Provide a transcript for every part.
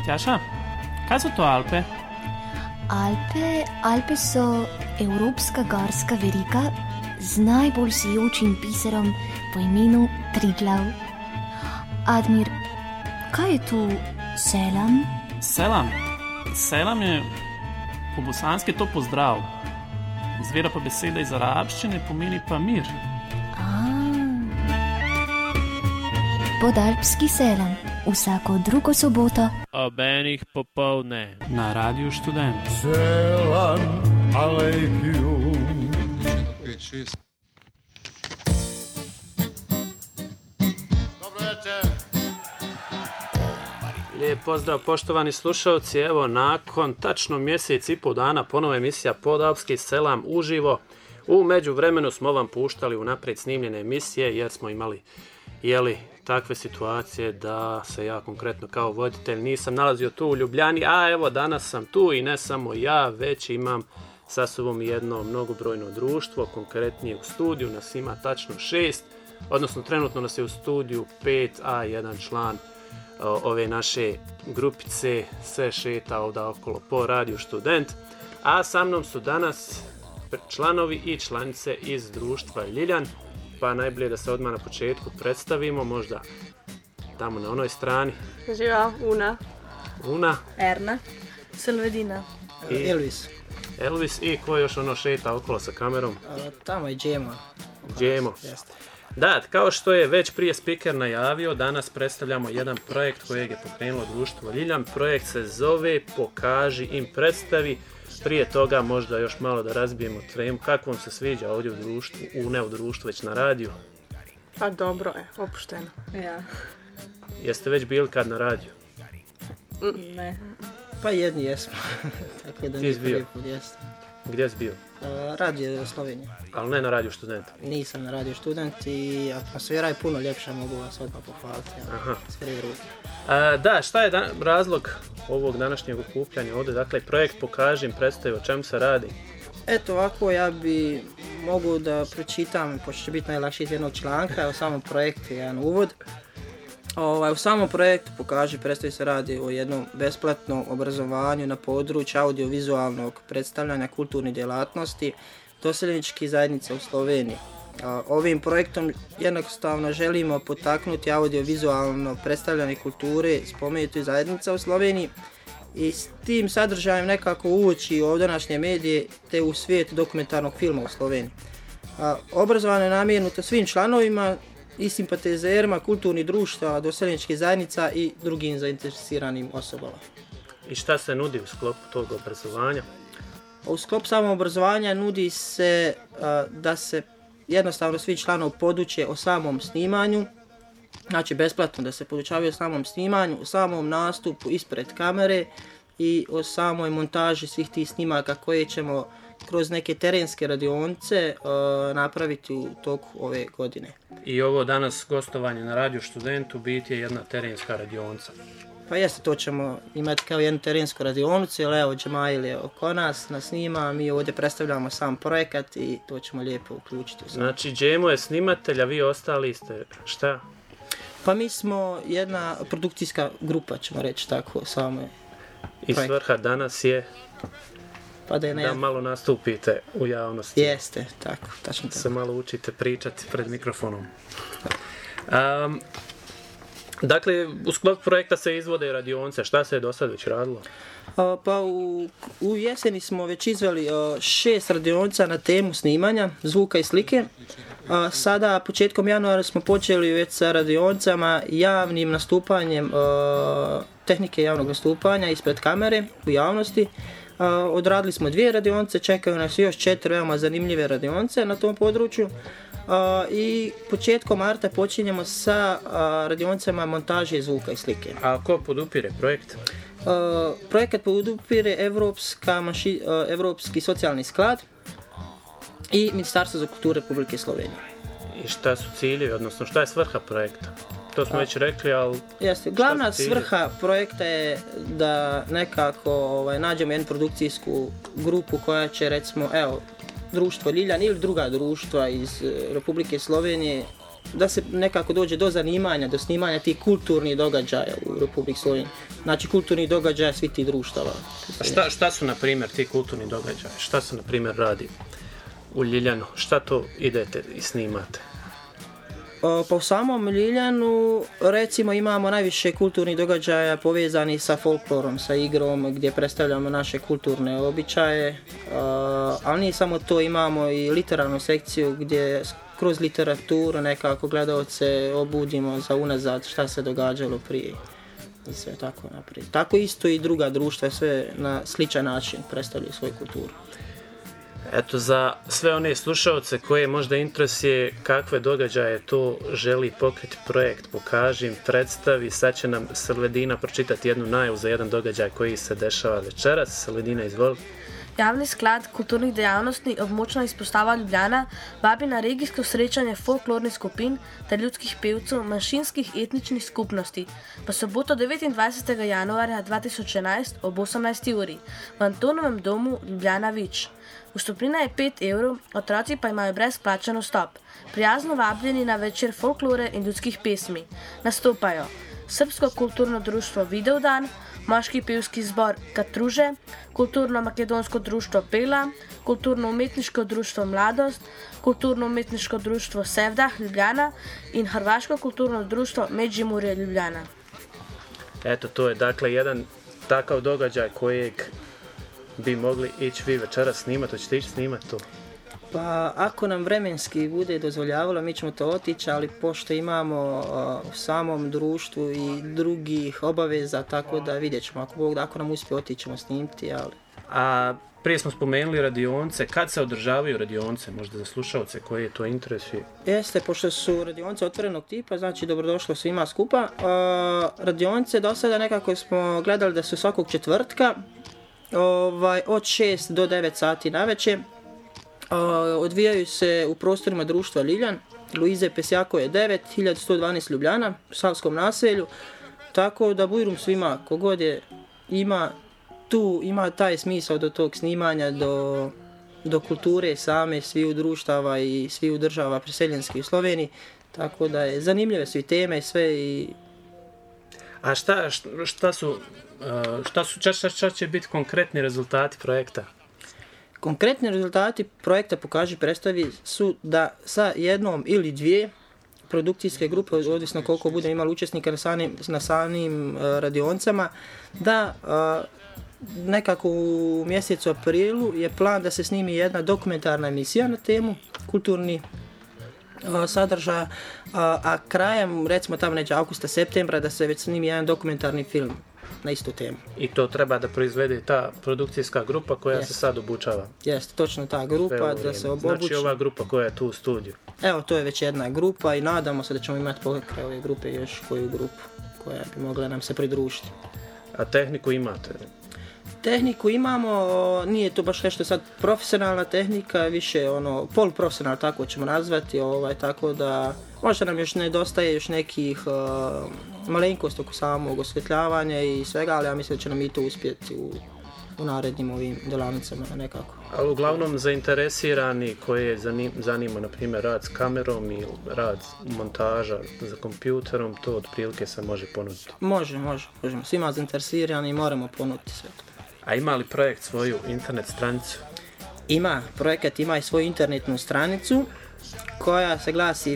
Tjaša, kaj so to Alpe? Alpe so evropska gorska veriga z najbolj sijočim biserom po imenu Triglav. Admir, kaj je tu selam? Selam je po bosanski to pozdrav. Izvira pa beseda iz arabščine, pomeni pa mir. Podalpski selam, vsako drugo soboto ob enih popoldne Na Radiu Študent. Selam alejkum. Dobro večer. Lijep pozdrav poštovani slušalci, evo nakon tačno mjesec i pol dana ponovo emisija Podalpski selam uživo. U međuvremenu smo vam puštali unaprijed snimljene emisije jer smo imali takve situacije da se ja konkretno kao voditelj nisam nalazio tu u Ljubljani, a evo danas sam tu i ne samo ja, već imam sa sobom jedno mnogobrojno društvo, konkretnije u studiju nas ima tačno 6, odnosno trenutno nas je u studiju 5, a jedan član ove naše grupice se šeta ovdje okolo po Radiju Študent, a sa mnom su danas članovi i članice iz društva Ljiljan, pa najbolje da se odmah na početku predstavimo, možda tamo na onoj strani. Živa, Una. Erna, Silvedina. I Elvis i ko još šeta okolo sa kamerom? Tamo je Džemo. Da, kao što je već prije speaker najavio, danas predstavljamo jedan projekt kojeg je pokrenulo društvo Ljiljan. Projekt se zove Pokaži im predstavi. Prije toga možda još malo da razbijemo tremu. Kako vam se sviđa ovdje u društvu, ne u društvu, već na radiju? Pa dobro je, opušteno. Ja. Jeste već bili kad na radiju? Ne. Pa jedni jesmo. Tako da Ti si bio? Gdje si bio? Radio Slovenija. Ali ne na Radiju Študent? Nisam na Radio Študent i atmosfera je puno ljepša, mogu vas odmah pohvaliti. Aha. Sve je ružno. Da, šta je razlog ovog današnjeg okupljanja ovdje? Dakle, projekt Pokaži im predstavi, o čemu se radi? Eto ovako, ja bi mogu da pročitam, pošto će biti najlakše iz jednog članka, o samom projektu, jedan uvod. U samom projektu Pokaži predstavi se radi o jednom besplatnom obrazovanju na području audiovizualnog predstavljanja kulturnih djelatnosti doseljeničkih zajednica u Sloveniji. Ovim projektom jednostavno želimo potaknuti audiovizualno predstavljanje kulture spomenutih zajednica u Sloveniji i s tim sadržajem nekako ući u današnje medije te u svijet dokumentarnog filma u Sloveniji. Obrazovanje je namijenjeno svim članovima i simpatizerima kulturnih društva, doseljeničkih zajednica i drugim zainteresiranim osobama. I šta se nudi u sklopu tog obrazovanja? U sklopu samog obrazovanja nudi se da se jednostavno svi članovi poduče o samom snimanju, znači besplatno da se podučavaju o samom snimanju, o samom nastupu ispred kamere i o samoj montaži svih tih snimaka koje ćemo kroz neke terenske radionice napraviti u toku ove godine. I ovo danas gostovanje na Radiju Študent u biti je jedna terenska radionica. Pa jeste, to ćemo imati kao jednu terensku radionicu, jer evo Džemail je oko nas snima, mi ovdje predstavljamo sam projekat i to ćemo lijepo uključiti. Znači Džemo je snimatelj, a vi ostali ste šta? Pa mi smo jedna produkcijska grupa, ćemo reći tako, samo. I svrha danas je pa da malo nastupite u javnosti. Jeste, tako, tačno tako. Se malo učite pričati pred mikrofonom. Dakle, u sklopu projekta se izvode radionice. Šta se je do sad već radilo? Pa u jeseni smo već izveli 6 radionica na temu snimanja, zvuka i slike. Sada, početkom januara smo počeli već sa radionicama javnim nastupanjem, tehnike javnog nastupanja ispred kamere u javnosti. Odradili smo 2 radionice, čekaju nas još 4 veoma zanimljive radionice na tom području. I početkom marta počinjemo sa radionicama montaže zvuka i slike. A ko podupire projekt? Projekat podupire Evropski socijalni sklad i Ministarstvo za kulturu Republike Slovenije. I šta su ciljevi, odnosno šta je svrha projekta? To smo već rekli, ali... Jeste, glavna svrha projekta je da nekako nađemo jednu produkcijsku grupu koja će, recimo, društvo Ljiljan ili druga društva iz Republike Slovenije da se nekako dođe do zanimanja, do snimanja tih kulturnih događaja u Republike Slovenije. Znači kulturnih događaja svih tih društava. Šta su, na primjer, ti kulturni događaji? Šta se, na primjer, radi u Ljiljanu? Šta to idete i snimate? Pa u samom Ljiljanu, recimo, imamo najviše kulturnih događaja povezanih sa folklorom, sa igrom, gdje predstavljamo naše kulturne običaje, ali nije samo to, imamo i literarnu sekciju gdje kroz literaturu nekako gledalce obudimo za unazad šta se događalo prije i sve tako naprijed. Tako isto i druga društva, sve na sličan način predstavljaju svoju kulturu. Eto, za sve one slušalce koje možda interesuje kakve događaje to želi pokriti projekt Pokaži im, predstavi, sad će nam Silvedina pročitati jednu najavu za jedan događaj koji se dešava večeras. Silvedina, izvoli. Javni sklad kulturnih dejavnosti območna izpostava Ljubljana vabi na regijsko srečanje folklornih skupin ter ljudskih pevcev manjšinskih etničnih skupnosti v soboto 29. januarja 2011 ob 18. uri v Antonovem domu Ljubljana Vič. Vstopnina je 5 evrov, otroci pa imajo brezplačen vstop. Prijazno vabljeni na večer folklore in ljudskih pesmi. Nastopajo Srbsko kulturno društvo Videvdan, Moški pevski zbor Katruže, Kulturno-makedonsko društvo Pela, Kulturno-umetniško društvo Mladost, Kulturno-umetniško društvo Sevdah Ljubljana in Hrvaško kulturno društvo Međimurje Ljubljana. Eto, to je dakle jedan takav događaj kojeg bi mogli ići vi večeras snimati. Hoćete ići snimati to? Pa ako nam vremenski bude dozvoljavalo, mi ćemo to otići, ali pošto imamo u samom društvu i drugih obaveza, tako da vidjet ćemo. Ako nam uspije, otići ćemo snimiti, ali... A prije smo spomenuli radionce. Kad se održavaju radionce, možda za slušalce koje to interesuje? Jeste, pošto su radionce otvorenog tipa, znači dobrodošlo svima skupa. Radionce do sada nekako smo gledali da su svakog četvrtka, od 6 do 9 sati navečer. Odvijaju se u prostorima društva Ljiljan, Luize Pesjakove 9, 1112 Ljubljana, u Savskom naselju, tako da bujrum svima, kogod je ima taj smisao do tog snimanja, do kulture same sviju društava i sviju država preseljenskih u Sloveniji, tako da je zanimljive su i teme i sve i... A šta će biti konkretni rezultati projekta? Konkretni rezultati projekta Pokaži predstavi su da sa jednom ili dvije produkcijske grupe, odvisno koliko bude imali učesnika na samim radioncama, da nekako u mjesecu aprilu je plan da se snimi jedna dokumentarna emisija na temu kulturni sadržaja, a krajem, recimo tamo neđe augusta, septembra, da se već snimi jedan dokumentarni film na istu temu. I to treba da proizvede ta produkcijska grupa koja se sad obučava? Jeste, točno ta grupa da se obuči. Znači ova grupa koja je tu u studiju? Evo, to je već jedna grupa i nadamo se da ćemo imati pokraj ove grupe još koju grupu koja bi mogla nam se pridružiti. A tehniku imate? Tehniku imamo, nije to baš nešto sad profesionalna tehnika, više poluprofesionalna, tako ćemo nazvati, tako da možda nam još nedostaje još nekih malenkosti oko samog osvjetljavanja i svega, ali ja mislim da će nam i to uspjeti u narednim ovim delavnicama nekako. Ali uglavnom zainteresirani koje zanima, na primjer, rad s kamerom ili rad montaža za kompjuterom, to otprilike se može ponuditi? Možemo. Svima zainteresirani moramo ponuditi sve. A ima li projekt svoju internet stranicu? Projekat ima i svoju internetnu stranicu koja se glasi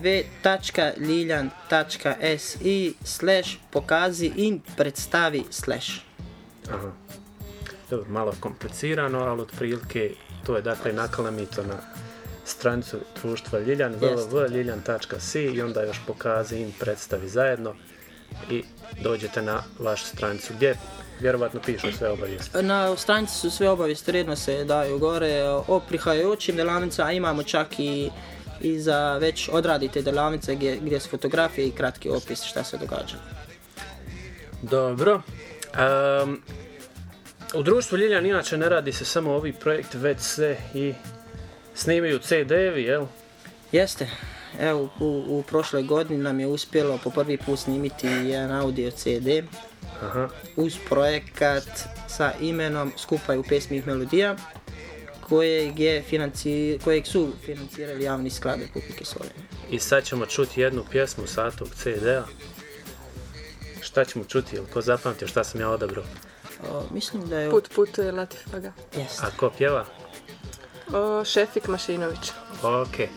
www.liljan.si/pokazi-in-predstavi/. Aha. Dobro, malo komplicirano, ali otprilike to je dakle nakalamito na stranicu društva Ljiljan, www.liljan.si i onda još Pokazi in predstavi zajedno i dođete na vašu stranicu gdje vjerovatno pišu sve obavijesti. Na stranici su sve obavijesti, redno se daju gore o prihajajućim delavnicama, a imamo čak i za već odradite delavnice gdje su fotografije i kratki opis šta se događa. Dobro. U društvu Ljiljan inače ne radi se samo ovi projekt, već se i snimaju CD-evi, jel? Jeste. Evo, u prošloj godini nam je uspjelo po prvi put snimiti jedan audio CD. Aha. Uz projekat sa imenom Skupaj u pesmi i melodija, kojeg su financirali javni sklad Republike Slovenije. I sad ćemo čuti jednu pjesmu sa tog CD-a. Šta ćemo čuti, jel ko zapamtio šta sam ja odabrao? Mislim da je... Put putuje Latif Aga. Jest. A ko pjeva? Šefik Mašinović. Okej.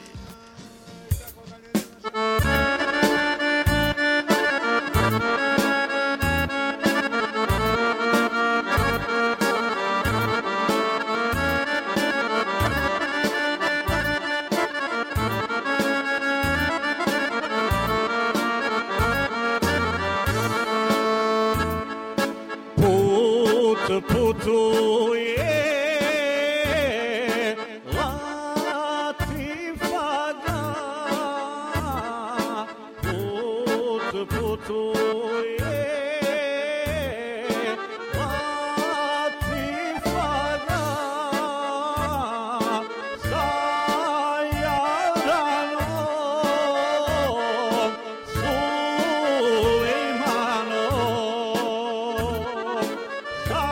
Putuje Latif Aga, putuje Latif Aga, sa Jadranom Sulejmanom, sa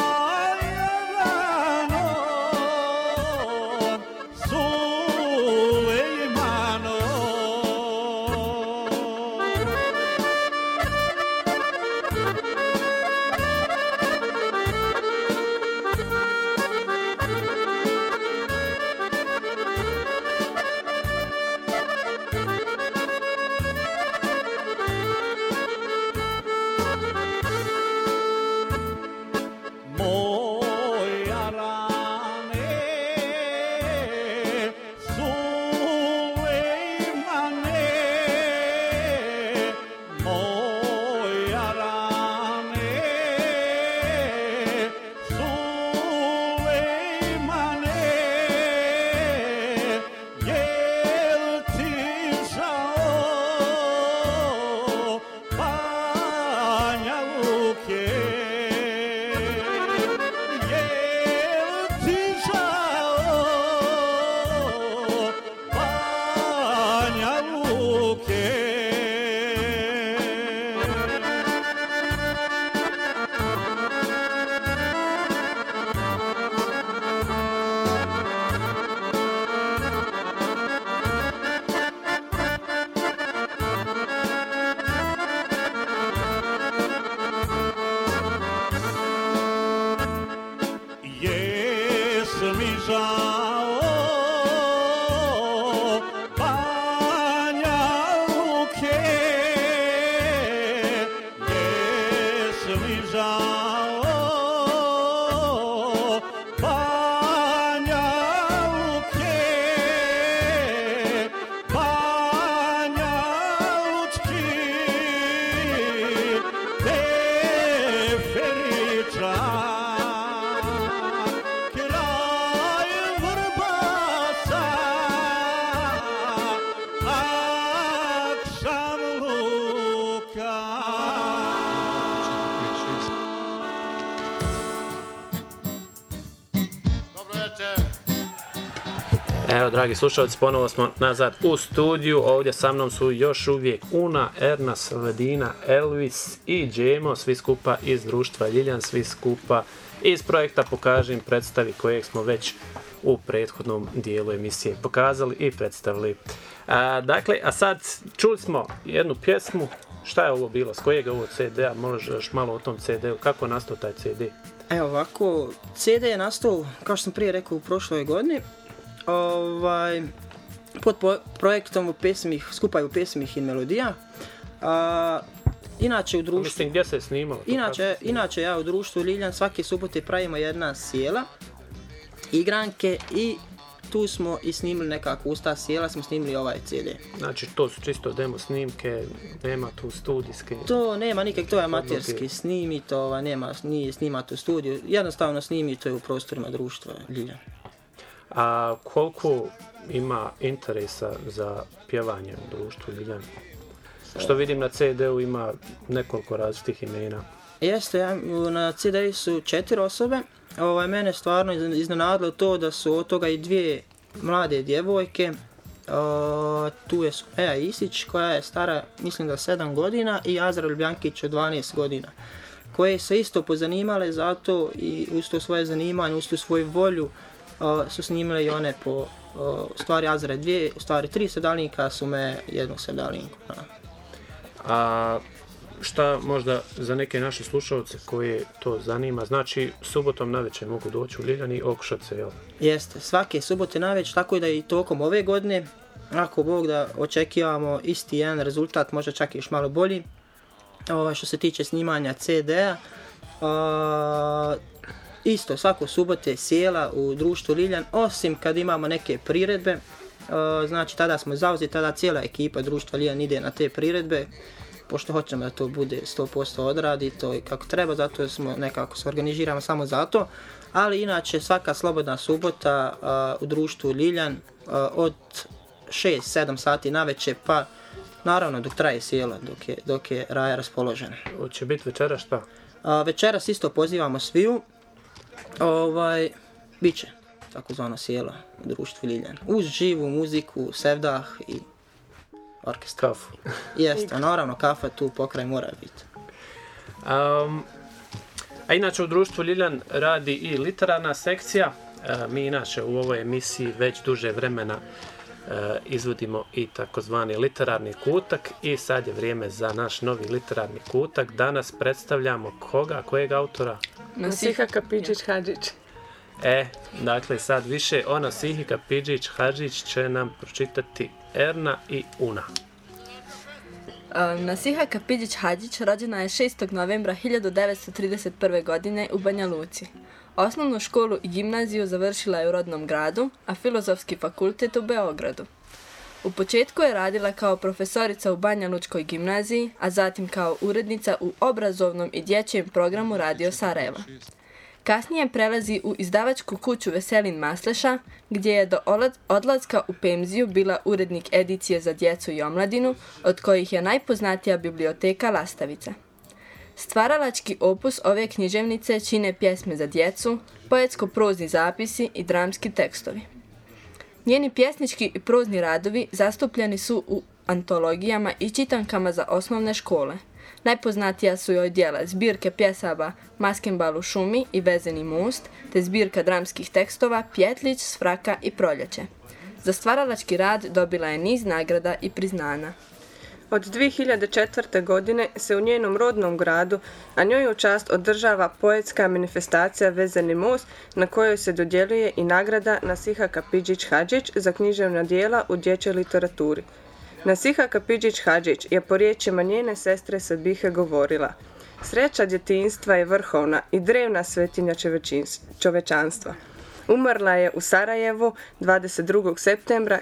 Evo, dragi slušalci, ponovo smo nazad u studiju. Ovdje sa mnom su još uvijek Una, Ernas, Ledina, Elvis i Džemo, svi skupa iz društva Ljiljan, svi skupa iz projekta Pokaži im predstavi, kojeg smo već u prethodnom dijelu emisije pokazali i predstavili. Dakle, a sad čuli smo jednu pjesmu. Šta je ovo bilo? S kojeg je ovo CD-a? Možeš malo o tom CD-u. Kako je nastao taj CD? Evo ovako, CD je nastao, kao što sam prije rekao, u prošloj godini. Pod projektom Skupaju pesmih i melodija. Inače u društvu... Mislim, gdje se je snimalo? Inače ja u društvu Ljiljan svake subote pravimo jedna sjela, igranke i tu smo i snimili nekako uz ta sjela, smo snimili ovaj CD. Znači to su čisto demo snimke, nema tu studijske... To nema nikak, to je amaterski, snimi to, nije snimati u studiju, jednostavno snimi to je u prostorima društva Ljiljan. A koliko ima interesa za pjevanje u društvu Ljiljan? Što vidim na CD-u ima nekoliko različitih imena. Jeste, na CD-u su 4 osobe. Mene stvarno iznenadilo to da su od toga i 2 mlade djevojke. Tu je Eja Isić koja je stara, mislim da 7 godina, i Azra Ljubljankić od 12 godina. Koje se isto pozanimale za to i uz to svoje zanimanje, uz tu svoju volju su snimile i one po u stvari Azra 2, u stvari 3 sedalnika, Sume jednu sedalinku. A šta možda za neke naše slušalce koje to zanima, znači subotom navečer mogu doći u Liljan i okušat se, jel? Jeste, svake subote navečer, tako i da i tokom ove godine, ako Bog da očekivamo isti jedan rezultat, možda čak i još malo bolji. Što se tiče snimanja CD-a, isto svako subote sjela u društvu Liljan, osim kad imamo neke priredbe, znači tada smo zauzeti, tada cijela ekipa društva Liljan ide na te priredbe, pošto hoćemo da to bude 100% odradito i kako treba, zato smo nekako se organiziramo samo za to, ali inače svaka slobodna subota u društvu Liljan od 6-7 sati navečer, pa naravno dok traje sjela, dok je raja raspoložena. Hoće biti večera šta? Večeras isto pozivamo sviju, bit će takozvano sjela u društvu Liljan. Uz živu muziku, sevdah i orkestra. Kafu. Jeste, naravno kafa tu pokraj mora biti. A inače u društvu Liljan radi i literarna sekcija. Mi inače u ovoj emisiji već duže vremena izvodimo i takozvani literarni kutak i sad je vrijeme za naš novi literarni kutak. Danas predstavljamo koga, kojeg autora? Nasiha Kapidžić-Hadžić. Dakle sad više o Nasihi Kapidžić-Hadžić će nam pročitati Erna i Una. Nasiha Kapidžić-Hadžić rođena je 6. novembra 1931. godine u Banja Luci. Osnovnu školu i gimnaziju završila je u rodnom gradu, a filozofski fakultet u Beogradu. U početku je radila kao profesorica u Banja Lučkoj gimnaziji, a zatim kao urednica u obrazovnom i dječjem programu Radio Sarajeva. Kasnije prelazi u izdavačku kuću Veselin Masleša, gdje je do odlaska u penziju bila urednik edicije za djecu i omladinu, od kojih je najpoznatija biblioteka Lastavica. Stvaralački opus ove književnice čine pjesme za djecu, poetsko-prozni zapisi i dramski tekstovi. Njeni pjesnički i prozni radovi zastupljeni su u antologijama i čitankama za osnovne škole. Najpoznatija su joj djela zbirke pjesaba Maskenbal u šumi i Vezeni most, te zbirka dramskih tekstova Pjetlić, Svraka i Proljeće. Za stvaralački rad dobila je niz nagrada i priznanja. Od 2004. godine se u njenom rodnom gradu, a njoj u čast održava poetska manifestacija Vezeni most, na kojoj se dodjeljuje i nagrada Nasiha Kapidžić-Hadžić za književna djela u dječjoj literaturi. Nasiha Kapidžić-Hadžić je po riječima njene sestre Sabihe govorila: "Sreća djetinjstva je vrhovna i drevna svetinja čovečanstva." Umrla je u Sarajevu 22. septembra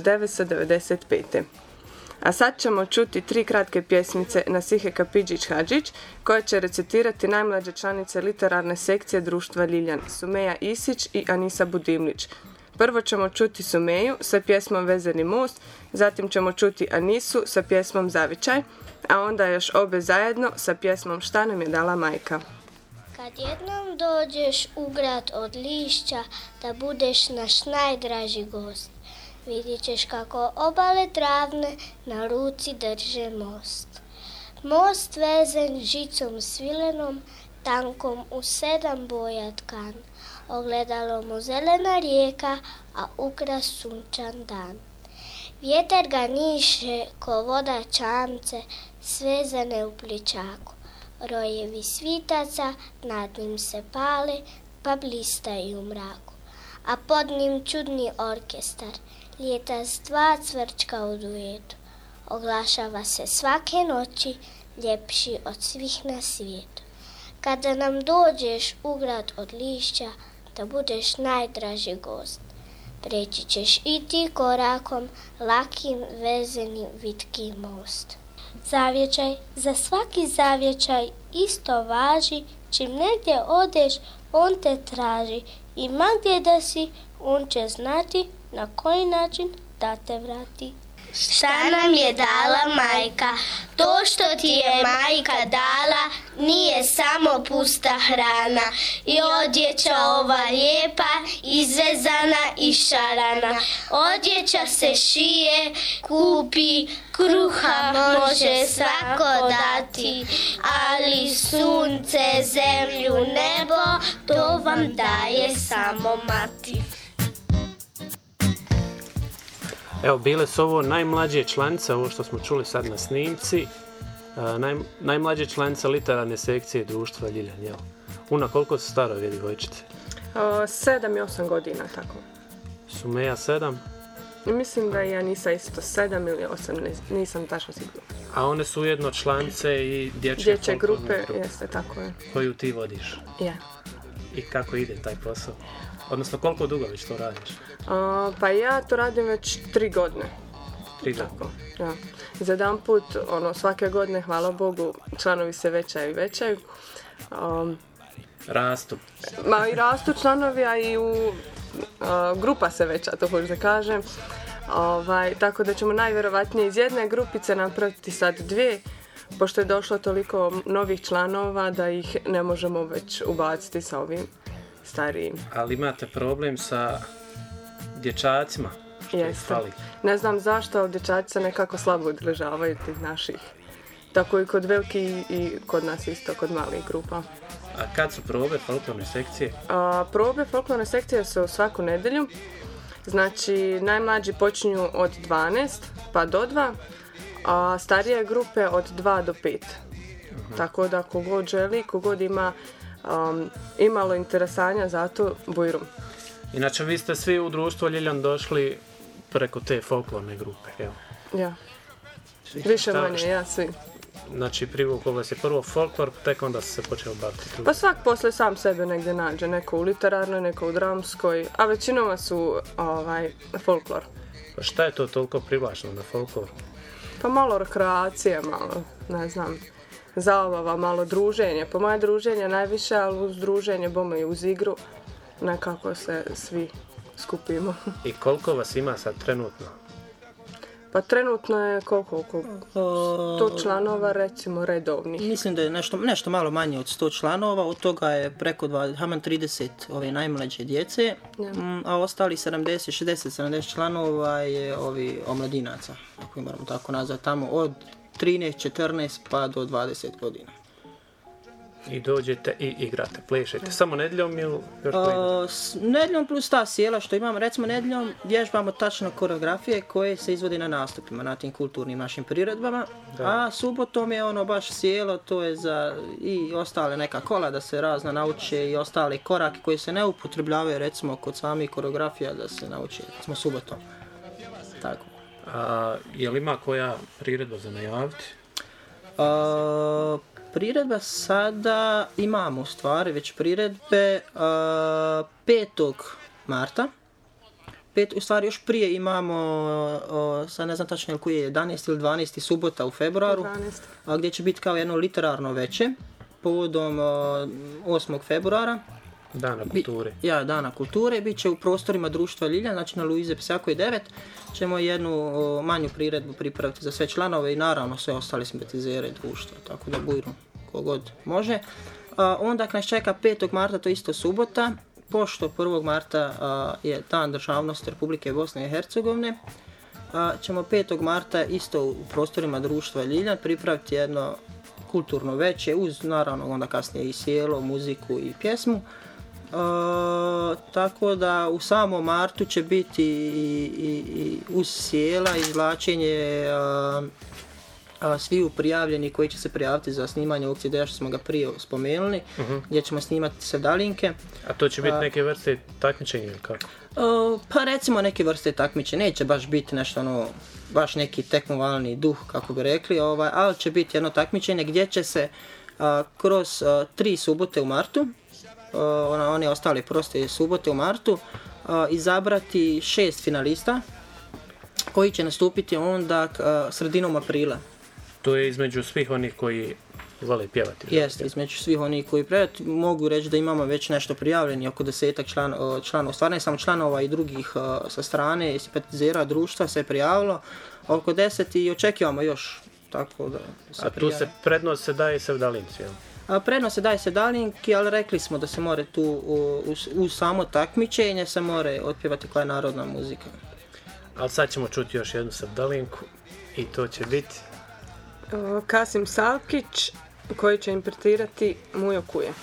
1995. A sad ćemo čuti 3 kratke pjesmice Nasihe Kapidžić-Hadžić koje će recitirati najmlađe članice literarne sekcije društva Liljan, Sumeja Isić i Anisa Budimlić. Prvo ćemo čuti Sumeju sa pjesmom Vezeni most, zatim ćemo čuti Anisu sa pjesmom Zavičaj, a onda još obe zajedno sa pjesmom Šta nam je dala majka. Kad jednom dođeš u grad od lišća, da budeš naš najdraži gost, vidit ćeš kako obale travne na ruci drže most. Most vezen žicom svilenom, tankom u 7 boja tkan, ogledalo mu zelena rijeka, a ukras sunčan dan. Vjetar ga niše ko voda čamce, svezane u pličaku. Rojevi svitaca nad njim se pale, pa blistaju u mraku. A pod njim čudni orkestar, ljeta s 2 cvrčka u duetu. Oglašava se svake noći, ljepši od svih na svijetu. Kada nam dođeš u grad od lišća, da budeš najdraži gost, preći ćeš i ti korakom, lakim, vezenim, vitki most. Zavječaj, za svaki zavječaj isto važi, čim negdje odeš, on te traži. I ma gdje da si, on će znati na koji način da te vrati. Šta nam je dala majka? To što ti je majka dala nije samo pusta hrana. I odjeća ova lijepa, izvezana i šarana. Odjeća se šije, kupi, kruha može svako dati. Ali sunce, zemlju, nebo, to vam daje samo mati. Evo, bile su ovo najmlađe članice, ovo što smo čuli sad na snimci, najmlađe članice literarne sekcije društva Ljiljan, jel? Una, koliko su staro ove djevojčice? 7 i 8 godina, tako. Sumeja 7? Mislim da ja nisam isto 7 ili 8, nisam tačno sigurna. A one su ujedno članice i dječje grupe, jeste, tako je. Koju ti vodiš? Ja. I kako ide taj posao? Odnosno, koliko dugo već to radiš? Pa ja to radim već 3 godine. 3 godine? Ja. Za jedan put, svake godine, hvala Bogu, članovi se većaju i većaju. Rastu. Ma i rastu članovi, a i grupa se veća, to hoću da kažem. Tako da ćemo najvjerovatnije iz jedne grupice napraviti sad 2, pošto je došlo toliko novih članova da ih ne možemo već ubaciti sa ovim starijim. Ali imate problem sa dječacima, što ih fali? Ne znam zašto, ali dječaci se nekako slabo odležavaju tih naših. Tako i kod velikih i kod nas isto, kod malih grupa. A kad su probe folklorne sekcije? Probe folklorne sekcije su svaku nedjelju. Znači, najmlađi počinju od 12 pa do 2, a starije grupe od 2 do 5. Tako da kogod želi, kogod ima imalo interesanja za to, bujrum. Inače, vi ste svi u društvo Ljiljan došli preko te folklorne grupe, jel? Ja. Više manje, ja svi. Znači, privuklo vas je prvo folklor, tek onda se počeo baviti drugim. Pa svak posle sam sebe negdje nađe, neko u literarnoj, neko u dramskoj, a većinoma su folklor. Pa šta je to toliko privlačno na folklor? Pa malo rekreacije, malo, ne znam, zabava, malo druženje. Po moje druženje najviše, ali uz druženje bome i uz igru, nekako se svi skupimo. I koliko vas ima sad trenutno? Pa trenutno je koliko? 100 članova, recimo, redovnih. Mislim da je nešto malo manje od 100 članova, od toga je preko 30 ove najmlađe djece, a ostali 70 članova je ovi omladinaca, ako ih moramo tako nazvati, tamo od 13, 14 pa do 20 godina. I dođete i igrate, plešete. Samo nedjeljom ili još plešete? Nedjeljom plus ta sjela što imamo. Recimo nedjeljom vježbamo tačno koreografije koje se izvode na nastupima, na tim kulturnim našim priredbama. Da. A subotom je baš sjelo, to je za i ostale neka kola da se razna nauče i ostale korake koje se ne upotrebljavaju recimo kod samih koreografija da se nauče, recimo subotom. Tako. Je li ima koja priredba za najaviti? Priredba sada imamo stvari, već priredbe 5. marta. U stvari još prije imamo, sad ne znam tačno koji je, 11 ili 12. subota u februaru, gdje će biti kao jedno literarno veče povodom 8. februara. Dana kulture. Dana kulture. Biće u prostorima društva Ljiljan, znači na Luize Pisjakoj 9. Ćemo jednu manju priredbu pripraviti za sve članove i naravno sve ostale simpatizere društva, tako da bujru kogod može. Onda nas čeka 5. marta, to je isto subota, pošto 1. marta je Dan državnosti Republike Bosne i Hercegovine. Ćemo 5. marta isto u prostorima društva Ljiljan pripraviti jedno kulturno veče uz naravno onda kasnije i sjelo, muziku i pjesmu. Tako da u samom martu će biti i uz sjela izvlačenje sviju prijavljeni koji će se prijaviti za snimanje ovog CD-a što smo ga prije spomenuli, gdje ćemo snimati sevdalinke. A to će biti neke vrste takmičenja ili kako? Pa recimo neke vrste takmičenja, neće baš biti nešto baš neki tekmovalni duh kako bi rekli, ali će biti jedno takmičenje gdje će se kroz 3 subote u martu, one ostale proste subote u martu, izabrati 6 finalista koji će nastupiti onda sredinom aprila. To je između svih onih koji vole pjevati. Jeste, između svih onih koji pjevati. Mogu reći da imamo već nešto prijavljeni, oko 10 članova, stvarno je samo članova i drugih sa strane, simpatizera društva se je prijavilo, oko 10 i očekivamo još. Tako da se tu se prednost se daje sevdalinci, jel? Prednost se daje sevdalinki, ali rekli smo da se more tu u samo takmičenje se more otpjevati koja je narodna muzika. Ali sad ćemo čuti još jednu sevdalinku i to će biti Kasim Salkić koji će interpretirati Mujo kuje.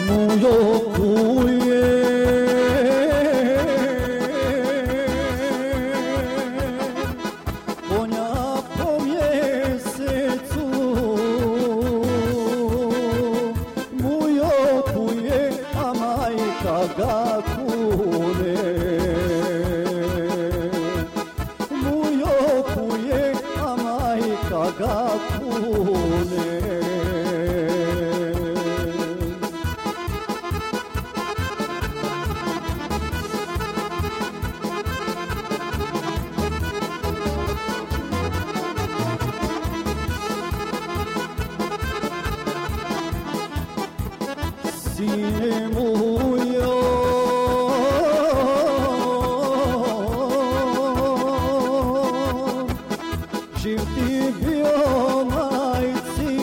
mujo kuje, konja po mjesecu, mujo kuje, a majka ga kune. Mujo kuje, a majka ga kune. Sine mujo, živ ti bio majci,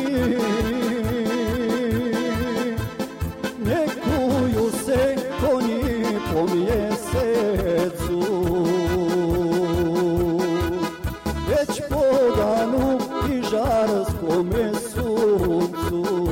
ne kuju se konji po mjesecu, već po danu i žarskome suncu.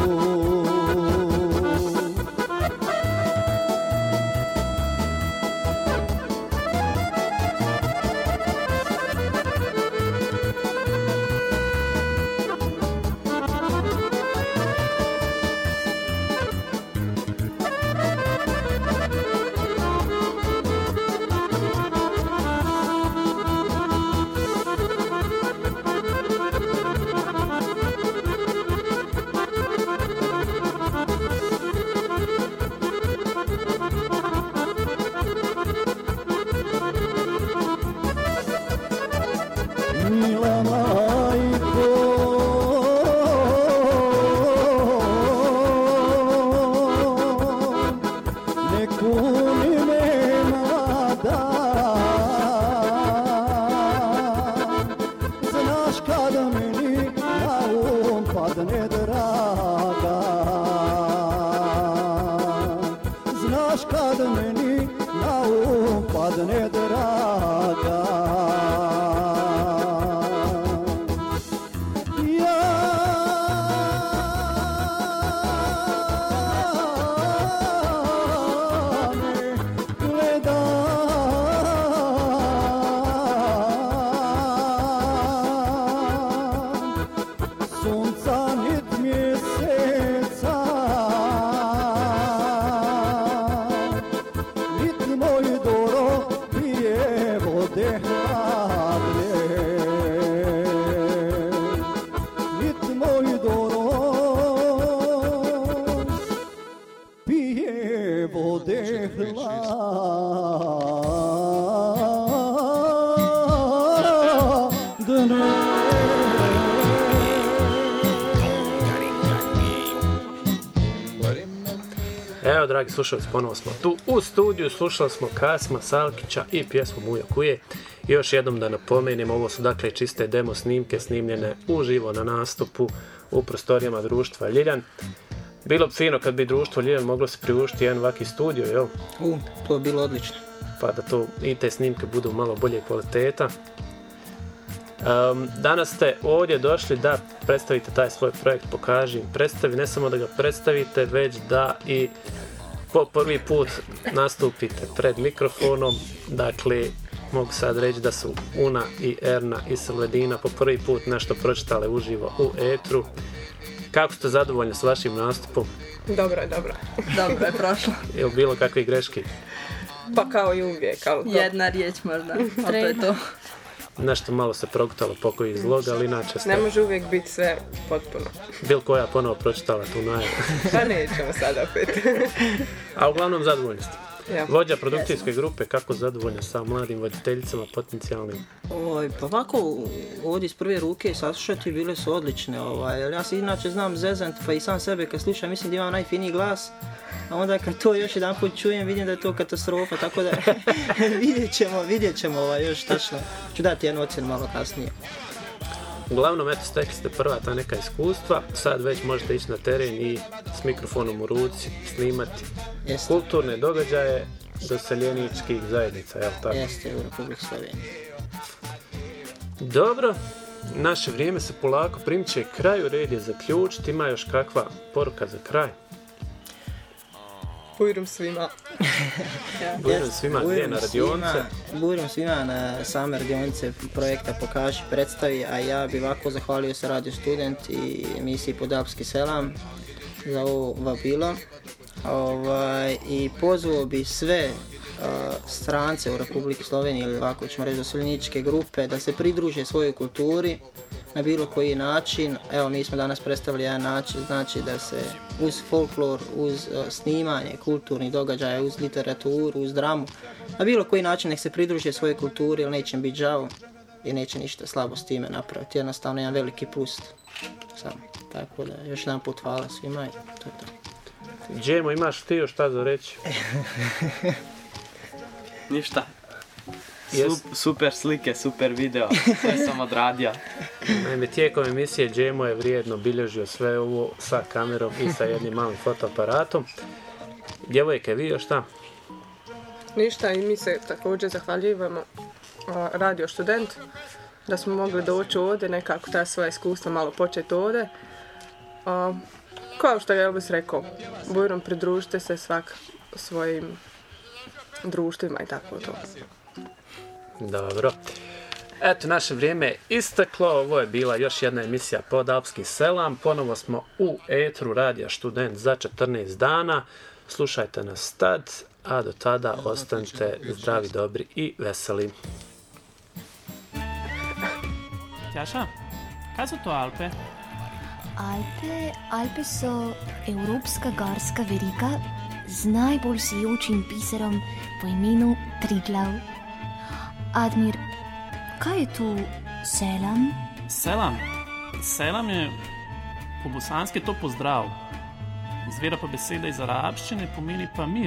Mila majko, ne kuni me mlada, znaš kada meni na padne draga, znaš kada meni na padne draga. Sunca nit mjeseca, nit moj Doro pije vode hladne, nit moj Doro pije vode hladne. Evo, dragi slušalci, ponovo smo tu u studiju, slušali smo Kasima Salkića i pjesmu Mujo kuje. I još jednom da napomenem, ovo su dakle čiste demo snimke snimljene uživo na nastupu u prostorijama društva Ljiljan. Bilo bi fino kad bi društvo Ljiljan moglo se priuštiti jedan ovaki studio, jel? To bi bilo odlično. Pa da to i te snimke budu malo bolje kvaliteta. Danas ste ovdje došli da predstavite taj svoj projekt Pokaži im predstavi, ne samo da ga predstavite, već da i po prvi put nastupite pred mikrofonom. Dakle, mogu sad reći da su Una i Erna iz Sledina po prvi put nešto pročitale uživo u etru. Kako ste zadovoljni s vašim nastupom? Dobro je, dobro. Dobro je prošlo. Je li bilo kakvih greški? Pa kao i uvijek, ali to... Jedna riječ možda, ali to je to. Nešto malo se progutalo pokoji iz loga, ali inače ste... Ne može uvijek biti sve potpuno. Bil koja ponovo pročitala tu najavu? Pa nećemo sad opet. A uglavnom zadovoljni ste. Ja. Vođa produkcijske grupe, kako zadovoljna sa mladim voditeljicama potencijalnim? Pa ovako, ovdje iz prve ruke saslušati bile su odlične. Jer ja se inače znam zezant, pa i sam sebe kad slušam mislim da imam najfiniji glas. A onda kad to još jedan put čujem vidim da je to katastrofa, tako da vidjet ćemo još točno. Ću dati jednu ocjenu malo kasnije. Uglavnom, eto, stekli ste prva ta neka iskustva, sad već možete ići na teren i s mikrofonom u ruci snimati kulturne događaje doseljeničkih zajednica, jel tako? Jeste, u Republike Slovenije. Dobro, naše vrijeme se polako primiče kraju, red je zaključiti, ima još kakva poruka za kraj? Bujrum svima. Bujrum svima, gdje na radionice? Bujrum svima na same radionice projekta Pokaži, predstavi, a ja bi ovako zahvalio se Radio Student i emisiji Podalpski selam za ovo vabilo. I pozvao bi sve strance u Republiki Sloveniji, ili ovako ćemo reći doseljeničke grupe, da se pridruže svojoj kulturi na bilo koji način. Evo, mi smo danas predstavili jedan način, znači da se uz folklor, uz snimanje kulturnih događaja, uz literaturu, uz dramu, na bilo koji način nek se pridruže svojoj kulturi, jer neće biti žao i neće ništa slabo s time napraviti. Jednostavno jedan veliki plus. Tako da, još jedan put hvala svima i to je to. Džemo, imaš ti još šta za reći? Ništa. Super slike, super video, sve sam odradio. Naime, tijekom emisije Džemo je vrijedno bilježio sve ovo sa kamerom i sa jednim malim fotoaparatom. Djevojke, vi još šta? Ništa, i mi se također zahvaljujemo Radio Student da smo mogli doći ovdje, nekako ta svoja iskustva malo početi ovdje. Kao što je Elvis rekao, Bujrum, pridružite se svak svojim društvima i tako to. Dobro. Eto, naše vrijeme je isteklo. Ovo je bila još jedna emisija Podalpski selam. Ponovo smo u etru Radija Student za 14 dana. Slušajte nas tad, a do tada ostanite zdravi, dobri i veseli. Tjaša, kaj su to Alpe? Alpe so evropska gorska verika z najbolj sijočim biserom po imenu Triglav. Admir, kaj je tu selam? Selam? Selam je po bosanski to pozdrav. Izvira pa beseda iz arabščine, pomeni pa mir.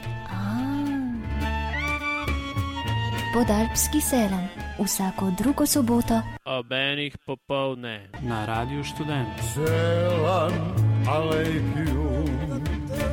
Podalpski selam, vsako drugo soboto ob enih popovdne na Radiju Študent. Selam alejkum.